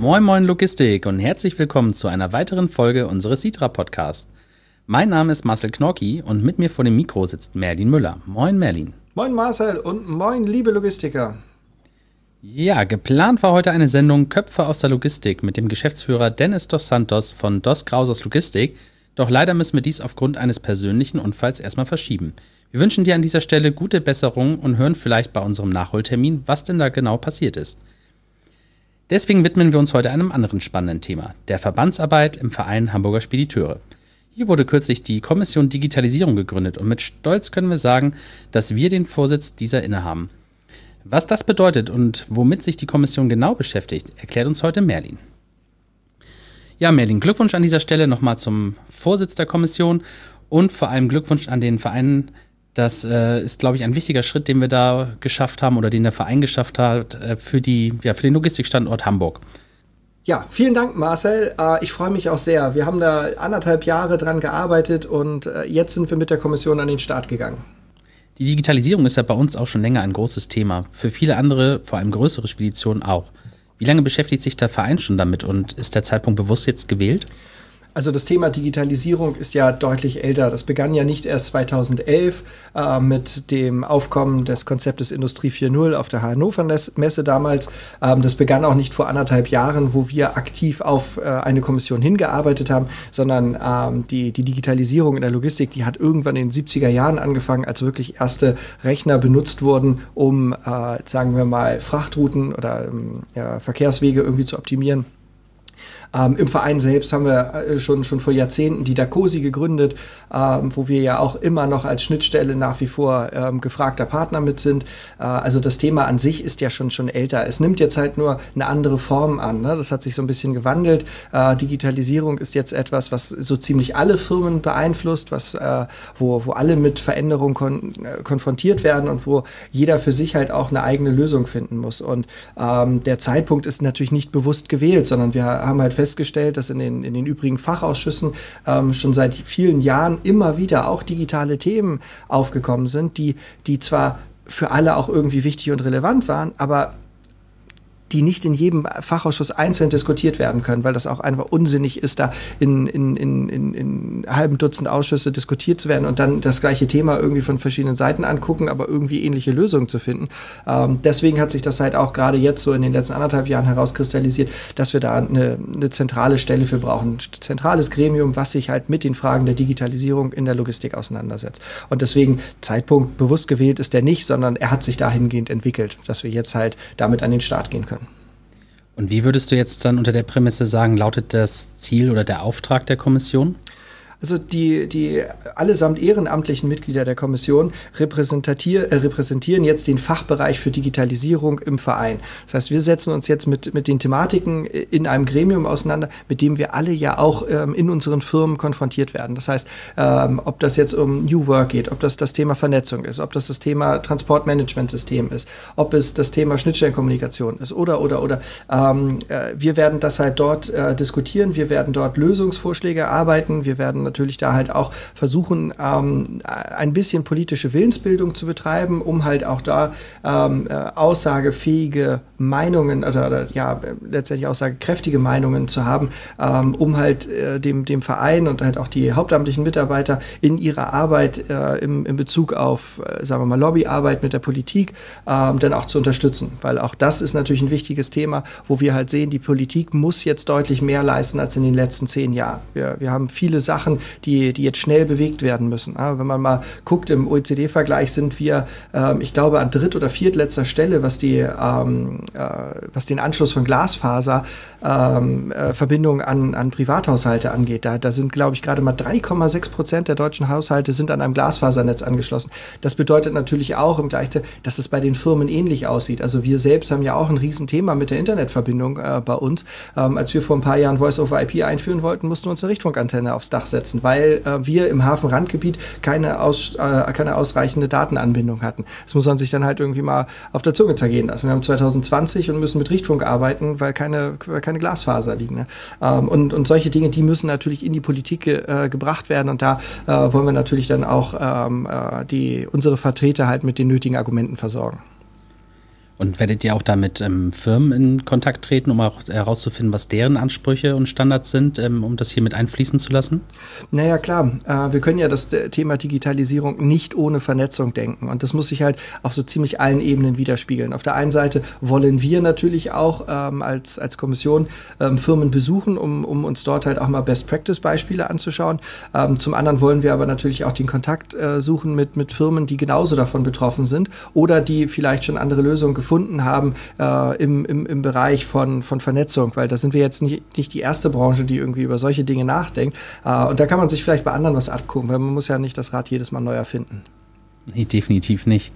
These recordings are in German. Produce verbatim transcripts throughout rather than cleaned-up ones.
Moin Moin Logistik und herzlich willkommen zu einer weiteren Folge unseres Sitra-Podcasts. Mein Name ist Marcel Knorki und mit mir vor dem Mikro sitzt Merlin Müller. Moin Merlin. Moin Marcel und moin liebe Logistiker. Ja, geplant war heute eine Sendung Köpfe aus der Logistik mit dem Geschäftsführer Dennis dos Santos von Dos Krausers Logistik. Doch leider müssen wir dies aufgrund eines persönlichen Unfalls erstmal verschieben. Wir wünschen dir an dieser Stelle gute Besserung und hören vielleicht bei unserem Nachholtermin, was denn da genau passiert ist. Deswegen widmen wir uns heute einem anderen spannenden Thema, der Verbandsarbeit im Verein Hamburger Spediteure. Hier wurde kürzlich die Kommission Digitalisierung gegründet und mit Stolz können wir sagen, dass wir den Vorsitz dieser innehaben. Was das bedeutet und womit sich die Kommission genau beschäftigt, erklärt uns heute Merlin. Ja, Merlin, Glückwunsch an dieser Stelle nochmal zum Vorsitz der Kommission und vor allem Glückwunsch an den Verein. Das äh, ist, glaube ich, ein wichtiger Schritt, den wir da geschafft haben oder den der Verein geschafft hat äh, für, die, ja, für den Logistikstandort Hamburg. Ja, vielen Dank, Marcel. Äh, ich freue mich auch sehr. Wir haben da anderthalb Jahre dran gearbeitet und äh, jetzt sind wir mit der Kommission an den Start gegangen. Die Digitalisierung ist ja bei uns auch schon länger ein großes Thema. Für viele andere, vor allem größere Speditionen auch. Wie lange beschäftigt sich der Verein schon damit und ist der Zeitpunkt bewusst jetzt gewählt? Also das Thema Digitalisierung ist ja deutlich älter. Das begann ja nicht erst zweitausendelf äh, mit dem Aufkommen des Konzeptes Industrie vier Punkt null auf der Hannover Messe damals. Ähm, das begann auch nicht vor anderthalb Jahren, wo wir aktiv auf äh, eine Kommission hingearbeitet haben, sondern ähm, die, die Digitalisierung in der Logistik, die hat irgendwann in den siebziger Jahren angefangen, als wirklich erste Rechner benutzt wurden, um, äh, sagen wir mal, Frachtrouten oder ähm, ja, Verkehrswege irgendwie zu optimieren. Ähm, Im Verein selbst haben wir äh, schon, schon vor Jahrzehnten die DACOSI gegründet, ähm, wo wir ja auch immer noch als Schnittstelle nach wie vor ähm, gefragter Partner mit sind. Äh, also das Thema an sich ist ja schon, schon älter. Es nimmt jetzt halt nur eine andere Form an. Ne? Das hat sich so ein bisschen gewandelt. Äh, Digitalisierung ist jetzt etwas, was so ziemlich alle Firmen beeinflusst, was, äh, wo, wo alle mit Veränderungen kon- äh, konfrontiert werden und wo jeder für sich halt auch eine eigene Lösung finden muss. Und ähm, der Zeitpunkt ist natürlich nicht bewusst gewählt, sondern wir haben halt festgestellt, dass in den, in den übrigen Fachausschüssen ähm, schon seit vielen Jahren immer wieder auch digitale Themen aufgekommen sind, die, die zwar für alle auch irgendwie wichtig und relevant waren, aber die nicht in jedem Fachausschuss einzeln diskutiert werden können, weil das auch einfach unsinnig ist, da in, in, in, in, in halben Dutzend Ausschüsse diskutiert zu werden und dann das gleiche Thema irgendwie von verschiedenen Seiten angucken, aber irgendwie ähnliche Lösungen zu finden. Ähm, deswegen hat sich das halt auch gerade jetzt so in den letzten anderthalb Jahren herauskristallisiert, dass wir da eine, eine zentrale Stelle für brauchen, ein zentrales Gremium, was sich halt mit den Fragen der Digitalisierung in der Logistik auseinandersetzt. Und deswegen Zeitpunkt bewusst gewählt ist der nicht, sondern er hat sich dahingehend entwickelt, dass wir jetzt halt damit an den Start gehen können. Und wie würdest du jetzt dann unter der Prämisse sagen, lautet das Ziel oder der Auftrag der Kommission? Also die, die allesamt ehrenamtlichen Mitglieder der Kommission repräsentier, äh, repräsentieren jetzt den Fachbereich für Digitalisierung im Verein. Das heißt, wir setzen uns jetzt mit, mit den Thematiken in einem Gremium auseinander, mit dem wir alle ja auch ähm, in unseren Firmen konfrontiert werden. Das heißt, ähm, ob das jetzt um New Work geht, ob das das Thema Vernetzung ist, ob das das Thema Transportmanagementsystem ist, ob es das Thema Schnittstellenkommunikation ist oder, oder, oder. Ähm, äh, wir werden das halt dort äh, diskutieren, wir werden dort Lösungsvorschläge erarbeiten, wir werden natürlich da halt auch versuchen, ähm, ein bisschen politische Willensbildung zu betreiben, um halt auch da ähm, äh, aussagefähige Meinungen oder, oder ja, letztendlich aussagekräftige Meinungen zu haben, ähm, um halt äh, dem, dem Verein und halt auch die hauptamtlichen Mitarbeiter in ihrer Arbeit äh, im, in Bezug auf, äh, sagen wir mal, Lobbyarbeit mit der Politik ähm, dann auch zu unterstützen. Weil auch das ist natürlich ein wichtiges Thema, wo wir halt sehen, die Politik muss jetzt deutlich mehr leisten als in den letzten zehn Jahren. Wir, wir haben viele Sachen, die, die jetzt schnell bewegt werden müssen. Ja, wenn man mal guckt, im O E C D-Vergleich sind wir, ähm, ich glaube, an dritt- oder viertletzter Stelle, was die, ähm, äh, was den Anschluss von Glasfaserverbindungen ähm, äh, an, an Privathaushalte angeht. Da, da sind, glaube ich, gerade mal drei Komma sechs Prozent der deutschen Haushalte sind an einem Glasfasernetz angeschlossen. Das bedeutet natürlich auch im Gleichen, dass es bei den Firmen ähnlich aussieht. Also wir selbst haben ja auch ein Riesenthema mit der Internetverbindung äh, bei uns. Ähm, als wir vor ein paar Jahren Voice-over-I P einführen wollten, mussten wir uns eine Richtfunkantenne aufs Dach setzen, weil äh, wir im Hafenrandgebiet keine, aus, äh, keine ausreichende Datenanbindung hatten. Das muss man sich dann halt irgendwie mal auf der Zunge zergehen lassen. Wir haben zwanzig zwanzig und müssen mit Richtfunk arbeiten, weil keine, weil keine Glasfaser liegen. Ne? Ähm, und, und solche Dinge, die müssen natürlich in die Politik ge, äh, gebracht werden und da äh, wollen wir natürlich dann auch ähm, äh, die, unsere Vertreter halt mit den nötigen Argumenten versorgen. Und werdet ihr auch da mit ähm, Firmen in Kontakt treten, um auch herauszufinden, was deren Ansprüche und Standards sind, ähm, um das hier mit einfließen zu lassen? Naja, klar. Äh, wir können ja das Thema Digitalisierung nicht ohne Vernetzung denken. Und das muss sich halt auf so ziemlich allen Ebenen widerspiegeln. Auf der einen Seite wollen wir natürlich auch ähm, als, als Kommission ähm, Firmen besuchen, um, um uns dort halt auch mal Best-Practice-Beispiele anzuschauen. Ähm, zum anderen wollen wir aber natürlich auch den Kontakt äh, suchen mit, mit Firmen, die genauso davon betroffen sind oder die vielleicht schon andere Lösungen gefunden gefunden haben äh, im, im, im Bereich von, von Vernetzung, weil da sind wir jetzt nicht, nicht die erste Branche, die irgendwie über solche Dinge nachdenkt. Äh, und da kann man sich vielleicht bei anderen was abgucken, weil man muss ja nicht das Rad jedes Mal neu erfinden. Nee, definitiv nicht.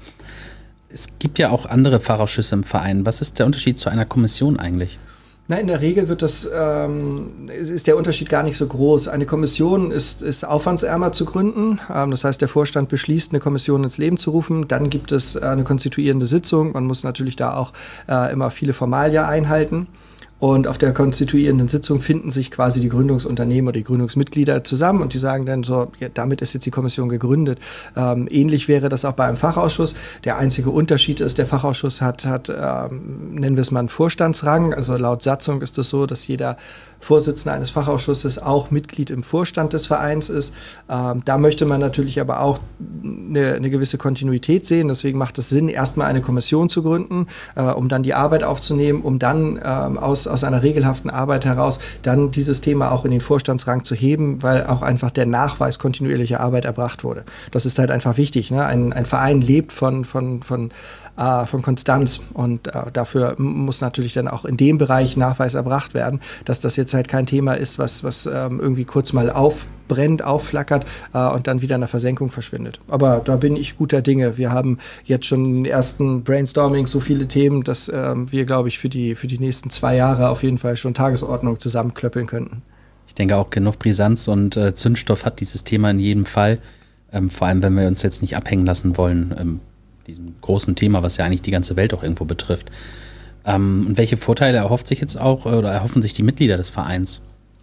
Es gibt ja auch andere Fachausschüsse im Verein. Was ist der Unterschied zu einer Kommission eigentlich? Na, in der Regel wird das, ähm, ist der Unterschied gar nicht so groß. Eine Kommission ist, ist aufwandsärmer zu gründen. Ähm, das heißt, der Vorstand beschließt, eine Kommission ins Leben zu rufen. Dann gibt es äh, eine konstituierende Sitzung. Man muss natürlich da auch äh, immer viele Formalien einhalten. Und auf der konstituierenden Sitzung finden sich quasi die Gründungsunternehmen oder die Gründungsmitglieder zusammen und die sagen dann so, ja, damit ist jetzt die Kommission gegründet. Ähm, ähnlich wäre das auch bei einem Fachausschuss. Der einzige Unterschied ist, der Fachausschuss hat, hat ähm, nennen wir es mal einen Vorstandsrang. Also laut Satzung ist es so, dass jeder Vorsitzender eines Fachausschusses auch Mitglied im Vorstand des Vereins ist. Ähm, da möchte man natürlich aber auch eine, eine gewisse Kontinuität sehen. Deswegen macht es Sinn, erstmal eine Kommission zu gründen, äh, um dann die Arbeit aufzunehmen, um dann ähm, aus, aus einer regelhaften Arbeit heraus dann dieses Thema auch in den Vorstandsrang zu heben, weil auch einfach der Nachweis kontinuierlicher Arbeit erbracht wurde. Das ist halt einfach wichtig. Ne? Ein, ein Verein lebt von, von, von von Konstanz und äh, dafür muss natürlich dann auch in dem Bereich Nachweis erbracht werden, dass das jetzt halt kein Thema ist, was, was ähm, irgendwie kurz mal aufbrennt, aufflackert äh, und dann wieder in der Versenkung verschwindet. Aber da bin ich guter Dinge. Wir haben jetzt schon in den ersten Brainstormings so viele Themen, dass ähm, wir, glaube ich, für die, für die nächsten zwei Jahre auf jeden Fall schon Tagesordnung zusammenklöppeln könnten. Ich denke auch, genug Brisanz und äh, Zündstoff hat dieses Thema in jedem Fall, ähm, vor allem wenn wir uns jetzt nicht abhängen lassen wollen, ähm, diesem großen Thema, was ja eigentlich die ganze Welt auch irgendwo betrifft. Ähm, und welche Vorteile erhofft sich jetzt auch oder erhoffen sich die Mitglieder des Vereins?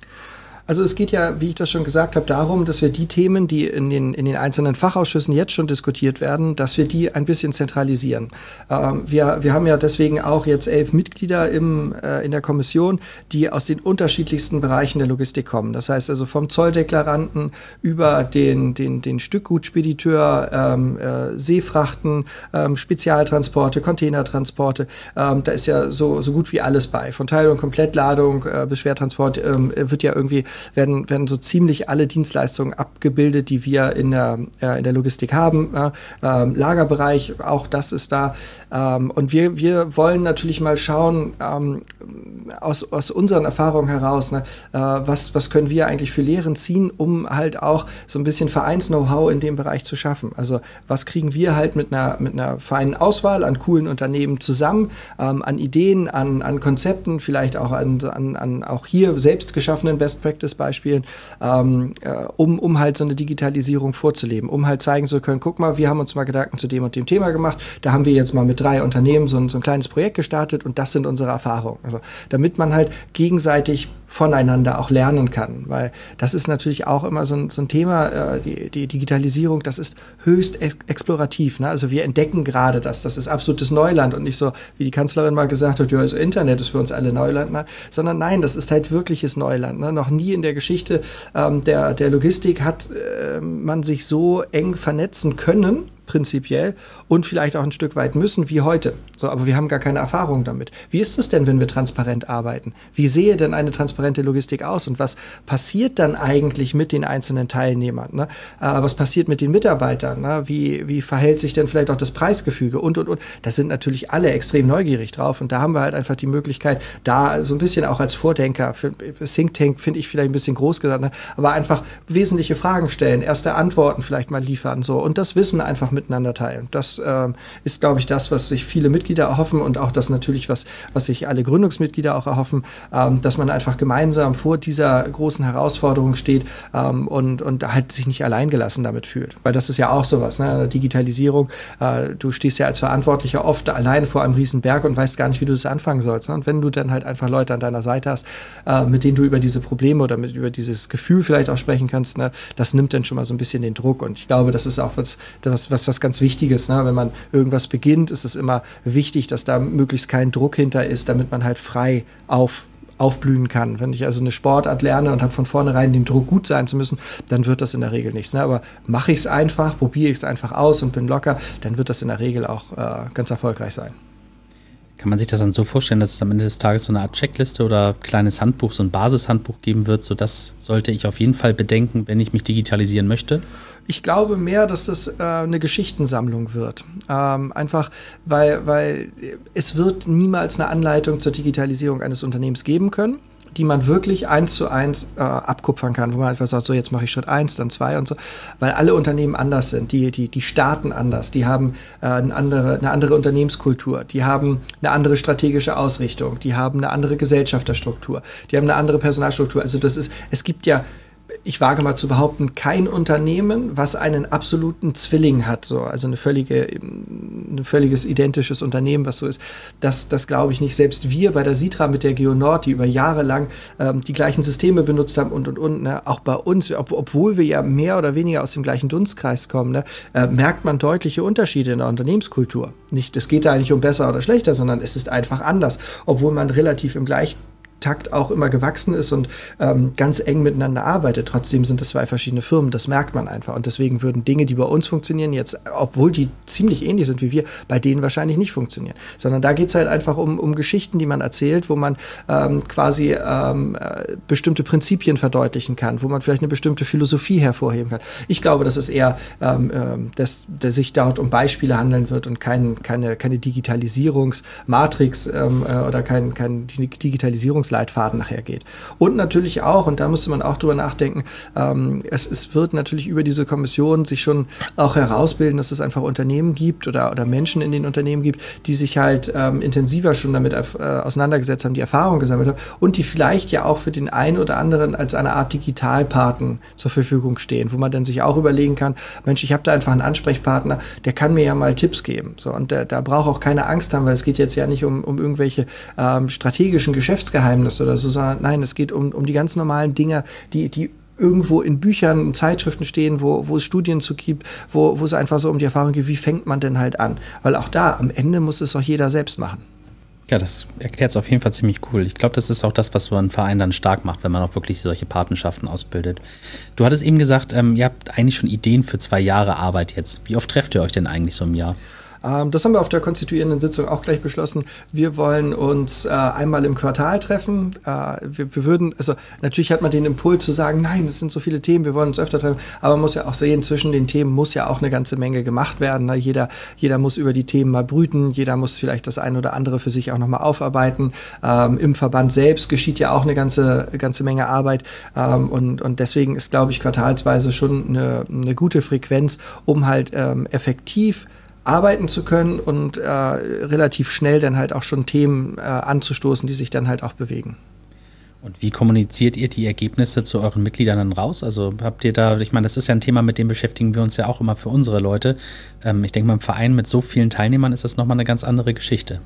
Also es geht ja, wie ich das schon gesagt habe, darum, dass wir die Themen, die in den, in den einzelnen Fachausschüssen jetzt schon diskutiert werden, dass wir die ein bisschen zentralisieren. Ähm, wir, wir haben ja deswegen auch jetzt elf Mitglieder im, äh, in der Kommission, die aus den unterschiedlichsten Bereichen der Logistik kommen. Das heißt also vom Zolldeklaranten über den, den, den Stückgutspediteur, ähm, äh, Seefrachten, ähm, Spezialtransporte, Containertransporte. Ähm, da ist ja so, so gut wie alles bei. Von Teil- und Komplettladung, äh, bis Schwertransport ähm, wird ja irgendwie Werden, werden so ziemlich alle Dienstleistungen abgebildet, die wir in der, äh, in der Logistik haben. Äh, ähm, Lagerbereich, auch das ist da. Ähm, und wir, wir wollen natürlich mal schauen, ähm, aus, aus unseren Erfahrungen heraus, ne, äh, was, was können wir eigentlich für Lehren ziehen, um halt auch so ein bisschen Vereins-Know-how in dem Bereich zu schaffen. Also was kriegen wir halt mit einer, mit einer feinen Auswahl an coolen Unternehmen zusammen, ähm, an Ideen, an, an Konzepten, vielleicht auch an, an, an auch hier selbst geschaffenen Best-Practice Beispielen, ähm, äh, um, um halt so eine Digitalisierung vorzuleben, um halt zeigen zu können, guck mal, wir haben uns mal Gedanken zu dem und dem Thema gemacht, da haben wir jetzt mal mit drei Unternehmen so ein, so ein kleines Projekt gestartet und das sind unsere Erfahrungen. Also, damit man halt gegenseitig voneinander auch lernen kann, weil das ist natürlich auch immer so ein, so ein Thema, äh, die, die Digitalisierung, das ist höchst ex- explorativ, ne? Also wir entdecken gerade das, das ist absolutes Neuland und nicht so, wie die Kanzlerin mal gesagt hat, ja, das Internet ist für uns alle Neuland, ne? Sondern nein, das ist halt wirkliches Neuland, ne? Noch nie in der Geschichte ähm, der, der Logistik hat äh, man sich so eng vernetzen können, prinzipiell, und vielleicht auch ein Stück weit müssen wie heute. So, aber wir haben gar keine Erfahrung damit. Wie ist es denn, wenn wir transparent arbeiten? Wie sehe denn eine transparente Logistik aus? Und was passiert dann eigentlich mit den einzelnen Teilnehmern? Ne? Äh, was passiert mit den Mitarbeitern? Ne? Wie, wie verhält sich denn vielleicht auch das Preisgefüge? Und, und, und. Da sind natürlich alle extrem neugierig drauf. Und da haben wir halt einfach die Möglichkeit, da so ein bisschen auch als Vordenker, für Think Tank finde ich vielleicht ein bisschen groß gesagt, ne? Aber einfach wesentliche Fragen stellen, erste Antworten vielleicht mal liefern, so. Und das Wissen einfach miteinander teilen. Das ähm, ist, glaube ich, das, was sich viele Mitglieder erhoffen und auch das natürlich, was, was sich alle Gründungsmitglieder auch erhoffen, ähm, dass man einfach gemeinsam vor dieser großen Herausforderung steht ähm, und, und halt sich nicht alleingelassen damit fühlt. Weil das ist ja auch sowas, ne? Digitalisierung, äh, du stehst ja als Verantwortlicher oft alleine vor einem riesen Berg und weißt gar nicht, wie du das anfangen sollst. Ne? Und wenn du dann halt einfach Leute an deiner Seite hast, äh, mit denen du über diese Probleme oder mit, über dieses Gefühl vielleicht auch sprechen kannst, ne? Das nimmt dann schon mal so ein bisschen den Druck. Und ich glaube, das ist auch was, was was, was ganz Wichtiges. Ne? Wenn man irgendwas beginnt, ist es immer wichtig, dass da möglichst kein Druck hinter ist, damit man halt frei auf aufblühen kann. Wenn ich also eine Sportart lerne und habe von vornherein den Druck, gut sein zu müssen, dann wird das in der Regel nichts. Ne? Aber mache ich es einfach, probiere ich es einfach aus und bin locker, dann wird das in der Regel auch äh, ganz erfolgreich sein. Kann man sich das dann so vorstellen, dass es am Ende des Tages so eine Art Checkliste oder kleines Handbuch, so ein Basishandbuch geben wird, so das sollte ich auf jeden Fall bedenken, wenn ich mich digitalisieren möchte? Ich glaube mehr, dass das äh, eine Geschichtensammlung wird. Ähm, einfach, weil, weil es wird niemals eine Anleitung zur Digitalisierung eines Unternehmens geben können, die man wirklich eins zu eins äh, abkupfern kann, wo man einfach sagt, so jetzt mache ich Schritt eins, dann zwei und so, weil alle Unternehmen anders sind, die, die, die starten anders, die haben äh, eine, andere, eine andere Unternehmenskultur, die haben eine andere strategische Ausrichtung, die haben eine andere Gesellschafterstruktur, die haben eine andere Personalstruktur. Also das ist, es gibt ja, ich wage mal zu behaupten, kein Unternehmen, was einen absoluten Zwilling hat, so, also eine völlige, ein völliges identisches Unternehmen, was so ist. Das, das glaube ich nicht. Selbst wir bei der Sitra mit der Geonord, die über Jahre lang ähm, die gleichen Systeme benutzt haben und, und, und, ne, auch bei uns, ob, obwohl wir ja mehr oder weniger aus dem gleichen Dunstkreis kommen, ne, äh, merkt man deutliche Unterschiede in der Unternehmenskultur. Nicht, es geht da nicht um besser oder schlechter, sondern es ist einfach anders, obwohl man relativ im gleichen Takt auch immer gewachsen ist und ähm, ganz eng miteinander arbeitet. Trotzdem sind es zwei verschiedene Firmen, das merkt man einfach. Und deswegen würden Dinge, die bei uns funktionieren, jetzt, obwohl die ziemlich ähnlich sind wie wir, bei denen wahrscheinlich nicht funktionieren. Sondern da geht es halt einfach um, um Geschichten, die man erzählt, wo man ähm, quasi ähm, äh, bestimmte Prinzipien verdeutlichen kann, wo man vielleicht eine bestimmte Philosophie hervorheben kann. Ich glaube, dass es eher, ähm, äh, dass, dass sich dort um Beispiele handeln wird und kein, keine, keine Digitalisierungsmatrix ähm, äh, oder kein, kein Digitalisierungs Leitfaden nachher geht. Und natürlich auch, und da müsste man auch drüber nachdenken, ähm, es, es wird natürlich über diese Kommission sich schon auch herausbilden, dass es einfach Unternehmen gibt oder, oder Menschen in den Unternehmen gibt, die sich halt ähm, intensiver schon damit äh, auseinandergesetzt haben, die Erfahrung gesammelt haben und die vielleicht ja auch für den einen oder anderen als eine Art Digitalpaten zur Verfügung stehen, wo man dann sich auch überlegen kann, Mensch, ich habe da einfach einen Ansprechpartner, der kann mir ja mal Tipps geben. So, und der, da braucht auch keine Angst haben, weil es geht jetzt ja nicht um, um irgendwelche ähm, strategischen Geschäftsgeheimnisse oder so, sondern nein, es geht um, um die ganz normalen Dinge, die, die irgendwo in Büchern, in Zeitschriften stehen, wo, wo es Studien zu gibt, wo, wo es einfach so um die Erfahrung geht, wie fängt man denn halt an? Weil auch da, am Ende muss es auch jeder selbst machen. Ja, das erklärt es auf jeden Fall ziemlich cool. Ich glaube, das ist auch das, was so ein Verein dann stark macht, wenn man auch wirklich solche Patenschaften ausbildet. Du hattest eben gesagt, ähm, ihr habt eigentlich schon Ideen für zwei Jahre Arbeit jetzt. Wie oft trefft ihr euch denn eigentlich so im Jahr? Das haben wir auf der konstituierenden Sitzung auch gleich beschlossen. Wir wollen uns äh, einmal im Quartal treffen. Äh, wir, wir würden, also natürlich hat man den Impuls zu sagen, nein, es sind so viele Themen, wir wollen uns öfter treffen. Aber man muss ja auch sehen, zwischen den Themen muss ja auch eine ganze Menge gemacht werden. Ne? Jeder, jeder muss über die Themen mal brüten. Jeder muss vielleicht das eine oder andere für sich auch nochmal aufarbeiten. Ähm, Im Verband selbst geschieht ja auch eine ganze, ganze Menge Arbeit. Ähm, und, und deswegen ist, glaube ich, quartalsweise schon eine, eine gute Frequenz, um halt ähm, effektiv arbeiten zu können und äh, relativ schnell dann halt auch schon Themen äh, anzustoßen, die sich dann halt auch bewegen. Und wie kommuniziert ihr die Ergebnisse zu euren Mitgliedern dann raus? Also habt ihr da, ich meine, das ist ja ein Thema, mit dem beschäftigen wir uns ja auch immer für unsere Leute. Ähm, ich denke mal, im Verein mit so vielen Teilnehmern ist das nochmal eine ganz andere Geschichte.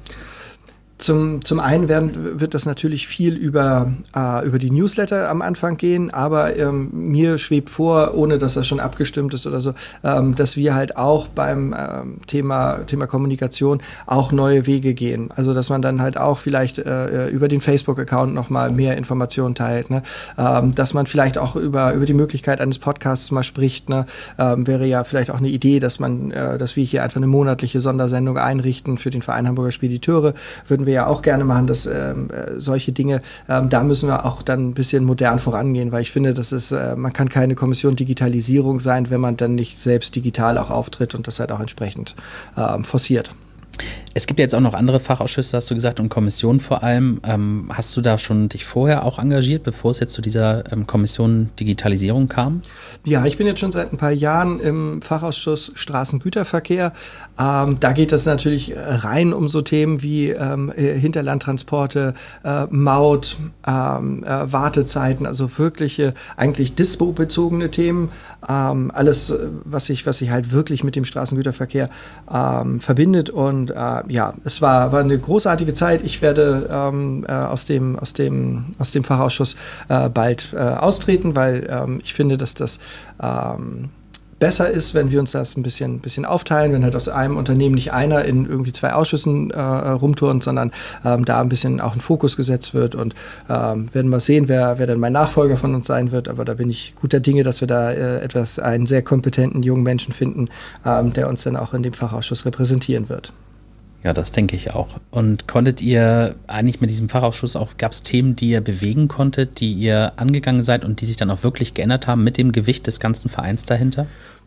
Zum, zum einen werden, wird das natürlich viel über, äh, über die Newsletter am Anfang gehen, aber ähm, mir schwebt vor, ohne dass das schon abgestimmt ist oder so, ähm, dass wir halt auch beim ähm, Thema, Thema Kommunikation auch neue Wege gehen. Also dass man dann halt auch vielleicht äh, über den Facebook-Account nochmal mehr Informationen teilt, ne? ähm, dass man vielleicht auch über, über die Möglichkeit eines Podcasts mal spricht, ne? ähm, wäre ja vielleicht auch eine Idee, dass man, äh, dass wir hier einfach eine monatliche Sondersendung einrichten für den Verein Hamburger Spediteure, würden wir ja auch gerne machen, dass ähm, solche Dinge, ähm, da müssen wir auch dann ein bisschen modern vorangehen, weil ich finde, das ist, äh, man kann keine Kommission Digitalisierung sein, wenn man dann nicht selbst digital auch auftritt und das halt auch entsprechend ähm, forciert. Es gibt ja jetzt auch noch andere Fachausschüsse, hast du gesagt, und Kommissionen vor allem. Ähm, hast du da schon dich vorher auch engagiert, bevor es jetzt zu dieser ähm, Kommission Digitalisierung kam? Ja, ich bin jetzt schon seit ein paar Jahren im Fachausschuss Straßengüterverkehr. Ähm, da geht es natürlich rein um so Themen wie ähm, Hinterlandtransporte, äh, Maut, ähm, äh, Wartezeiten, also wirkliche, eigentlich dispo-bezogene Themen. Ähm, alles, was sich was sich halt wirklich mit dem Straßengüterverkehr ähm, verbindet. Und äh, ja, es war, war eine großartige Zeit. Ich werde ähm, äh, aus, dem, aus, dem, aus dem Fachausschuss äh, bald äh, austreten, weil ähm, ich finde, dass das ähm, besser ist, wenn wir uns das ein bisschen, bisschen aufteilen, wenn halt aus einem Unternehmen nicht einer in irgendwie zwei Ausschüssen äh, rumturnt, sondern ähm, da ein bisschen auch ein Fokus gesetzt wird und ähm, werden wir sehen, wer, wer dann mein Nachfolger von uns sein wird, aber da bin ich guter Dinge, dass wir da äh, etwas, einen sehr kompetenten jungen Menschen finden, ähm, der uns dann auch in dem Fachausschuss repräsentieren wird. Ja, das denke ich auch. Und konntet ihr eigentlich mit diesem Fachausschuss auch, gab es Themen, die ihr bewegen konntet, die ihr angegangen seid und die sich dann auch wirklich geändert haben mit dem Gewicht des ganzen Vereins dahinter?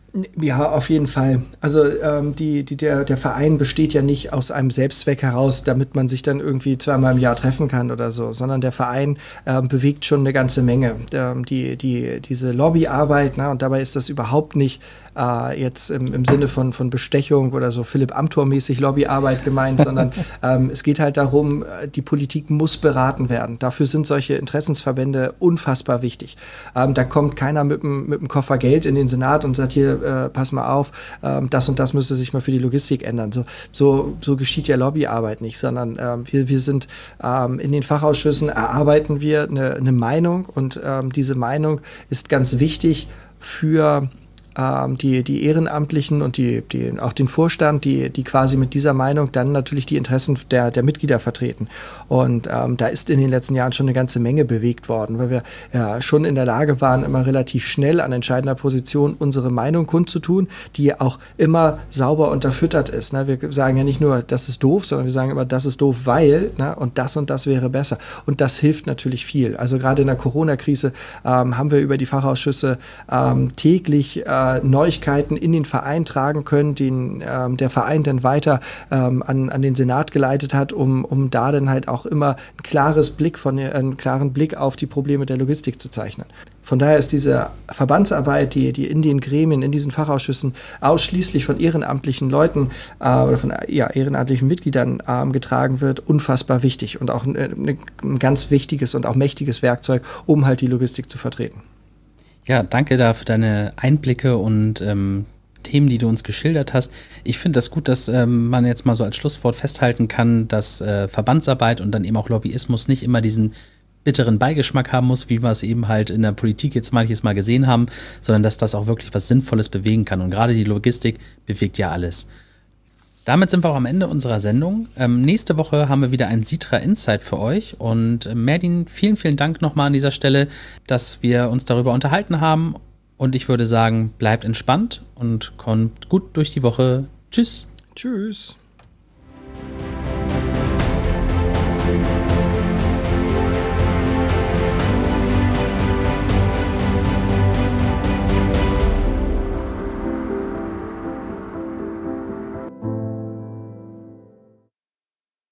Ja, auf jeden Fall. Also ähm, die, die, der, der Verein besteht ja nicht aus einem Selbstzweck heraus, damit man sich dann irgendwie zweimal im Jahr treffen kann oder so, sondern der Verein ähm, bewegt schon eine ganze Menge. Ähm, die, die, diese Lobbyarbeit, na, und dabei ist das überhaupt nicht äh, jetzt im, im Sinne von, von Bestechung oder so Philipp Amthor-mäßig Lobbyarbeit gemeint, sondern ähm, es geht halt darum, die Politik muss beraten werden. Dafür sind solche Interessensverbände unfassbar wichtig. Ähm, da kommt keiner mit dem, mit dem Koffer Geld in den Senat und sagt, hier, Äh, pass mal auf, ähm, das und das müsste sich mal für die Logistik ändern. So, so, so geschieht ja Lobbyarbeit nicht, sondern ähm, wir, wir sind ähm, in den Fachausschüssen, erarbeiten wir eine, eine Meinung und ähm, diese Meinung ist ganz wichtig für ähm, die, die Ehrenamtlichen und die, die, auch den Vorstand, die, die quasi mit dieser Meinung dann natürlich die Interessen der, der Mitglieder vertreten. Und ähm, da ist in den letzten Jahren schon eine ganze Menge bewegt worden, weil wir ja schon in der Lage waren, immer relativ schnell an entscheidender Position unsere Meinung kundzutun, die auch immer sauber unterfüttert ist. Ne? Wir sagen ja nicht nur, das ist doof, sondern wir sagen immer, das ist doof, weil, ne? Und das und das wäre besser. Und das hilft natürlich viel. Also gerade in der Corona-Krise ähm, haben wir über die Fachausschüsse ähm, täglich äh, Neuigkeiten in den Verein tragen können, den ähm, der Verein dann weiter ähm, an, an den Senat geleitet hat, um, um da dann halt auch immer ein klares Blick von, einen klaren Blick auf die Probleme der Logistik zu zeichnen. Von daher ist diese Verbandsarbeit, die, die in den Gremien, in diesen Fachausschüssen ausschließlich von ehrenamtlichen Leuten äh, oder von ja, ehrenamtlichen Mitgliedern äh, getragen wird, unfassbar wichtig und auch ein, ein ganz wichtiges und auch mächtiges Werkzeug, um halt die Logistik zu vertreten. Ja, danke da für deine Einblicke und ähm, Themen, die du uns geschildert hast. Ich finde das gut, dass ähm, man jetzt mal so als Schlusswort festhalten kann, dass äh, Verbandsarbeit und dann eben auch Lobbyismus nicht immer diesen bitteren Beigeschmack haben muss, wie wir es eben halt in der Politik jetzt manches Mal gesehen haben, sondern dass das auch wirklich was Sinnvolles bewegen kann. Und gerade die Logistik bewegt ja alles. Damit sind wir auch am Ende unserer Sendung. Ähm, nächste Woche haben wir wieder ein Sitra Insight für euch. Und äh, Merdin, vielen, vielen Dank nochmal an dieser Stelle, dass wir uns darüber unterhalten haben. Und ich würde sagen, bleibt entspannt und kommt gut durch die Woche. Tschüss. Tschüss.